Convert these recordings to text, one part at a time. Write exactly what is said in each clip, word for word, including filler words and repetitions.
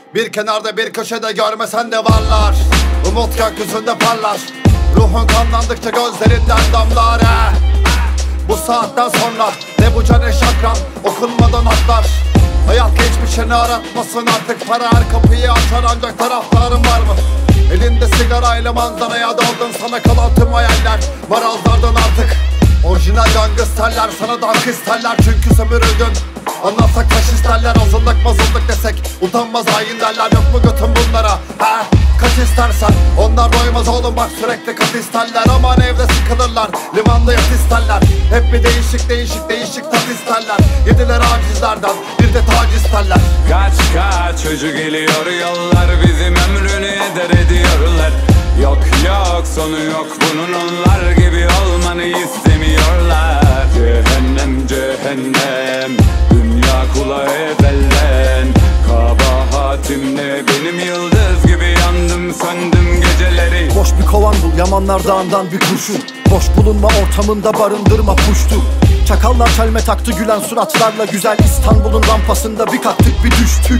Bir kenarda bir köşede görmesen de varlar. Umut gökyüzünde parlar. Ruhun kanlandıkça gözlerinden damlar he. Bu saatten sonra ne bu cane şakran, okunmadan atlar. Hayat geçmişini aratmasın artık. Para her kapıyı açar ancak taraftarın var mı? Elinde sigarayla manzaraya daldın, sana kalan tüm hayaller marazlardan artık. Orijinal gangsterler sana dank isterler çünkü sömürüldün. Anlatsak taş isterler, azınlık mazınlık desek utanmaz hain derler. Yok mu götün bunlara he? Kaç istersen onlar doymaz oğlum, bak sürekli kat isterler. Aman evde sıkılırlar, limanda yat isterler. Hep bir değişik değişik değişik tat isterler. Yediler acizlerden bir de tac isterler. Kaç kaç çocuk geliyor yollar, bizim ömrünü eder ediyorlar. Yok yok sonu yok bunun, onlar gibi olmanı istemiyorlar. Cehennem cehennem, dünya kula evvelden. Kabahatim ne, benim yıldız gibi yandım söndüm geceleri. Boş bir kovan bul, Yamanlar Dağı'ndan bir kurşun. Boş bulunma ortamında barındırma puştu. Çakallar çelme taktı gülen suratlarla, güzel İstanbul'un rampasında bir kalktık bir düştük.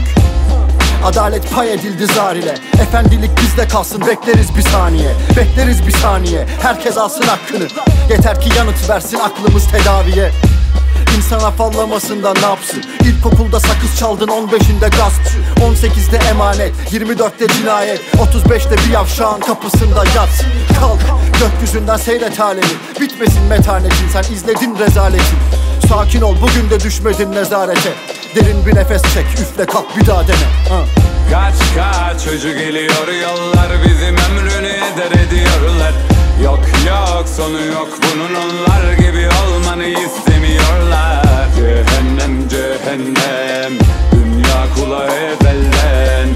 Adalet pay edildi zar ile, efendilik bizde kalsın, bekleriz bir saniye. Bekleriz bir saniye, herkes alsın hakkını. Yeter ki yanıt versin aklımız tedaviye. İnsan afallamasından ne yapsın? İlkokulda sakız çaldın, on beşinde gaspçı, on sekizde emanet, yirmi dörtte cinayet, otuz beşte bir yavşağın kapısında yat. Kalk gökyüzünden seyret alemi, bitmesin metanetin, sen izledin rezaletin. Sakin ol, bugün de düşmedin nezarete. Derin bir nefes çek, üfle kalk bir daha dene ha. Kaç kaç çocuk geliyor yollar, bizim ömrünü eder ediyorlar. Yok yok sonu yok bunun, onlar gibi olmanı istemiyorlar. Cehennem cehennem, dünya kula evvelden.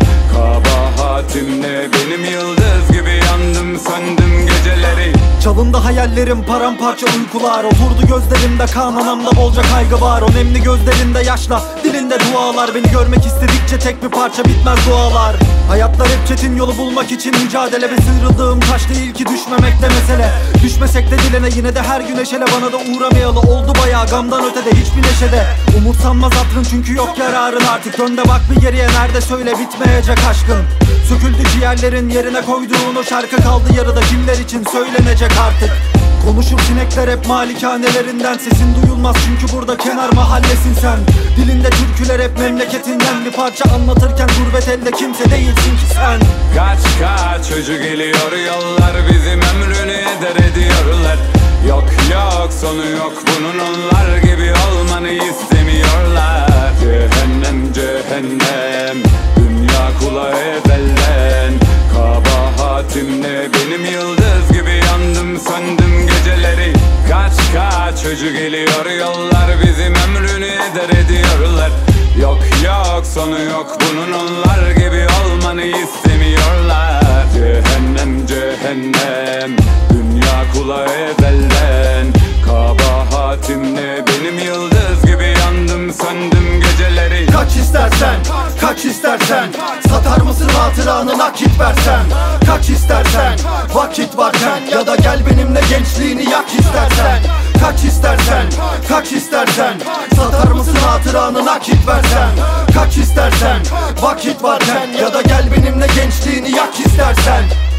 Kabahatim ne, benim yıldız gibi yandım söndüm geceleri. Çalındı hayallerim, paramparça uykular. Oturdu gözlerimde kan, anamda bolca kaygı var. O nemli gözlerinde yaşla, dilinde dualar. Beni görmek istedikçe tek bir parça bitmez dualar. Hayatlar hep çetin, yolu bulmak için mücadele. Ve sıyrıldığım taş değil ki düşmemekte mesele. Düşmesek de dilene yine de her gün eşele. Bana da uğramayalı oldu bayağı, gamdan ötede hiçbir neşede. Umursanmaz aklın çünkü yok yararın artık. Önde bak bir geriye, nerede söyle bitmeyecek aşkın. Söküldü ciğerlerin, yerine koyduğun o şarkı kaldı yarıda, kimler için söylenecek artık. Konuşur sinekler hep malikanelerinden, sesin duyulmaz çünkü burada kenar mahallesin sen. Dilinde türküler hep memleketinden, bir parça anlatırken gurbet elde kimse değilsin ki sen. Kaç kaç çocuk geliyor yollar, bizim ömrünü eder ediyorlar. Yok yok sonu yok bunun, onlar gibi olmanı istemiyorlar. Cehennem cehennem, dünya kula evvelden. Kabahatim ne, benim yıldız gibi yandım söndüm geceleri. Kaç kaç çocuk geliyor yollar, bizim ömrünü eder ediyorlar. Yok yok sonu yok bunun, onlar gibi olmanı istemiyorlar. Cehennem cehennem, dünya kula evvelden. Kabahatim ne, benim yıldız gibi yandım söndüm geceleri. Kaç istersen, kaç istersen, satar mısın hatıranı nakit versen. Kaç istersen, vakit varken, ya da gel benimle gençliğini yak istersen. Kaç istersen, kaç istersen, satar mısın hatıranı nakit versen. Kaç istersen, vakit varken, ya da gel benimle gençliğini yak istersen.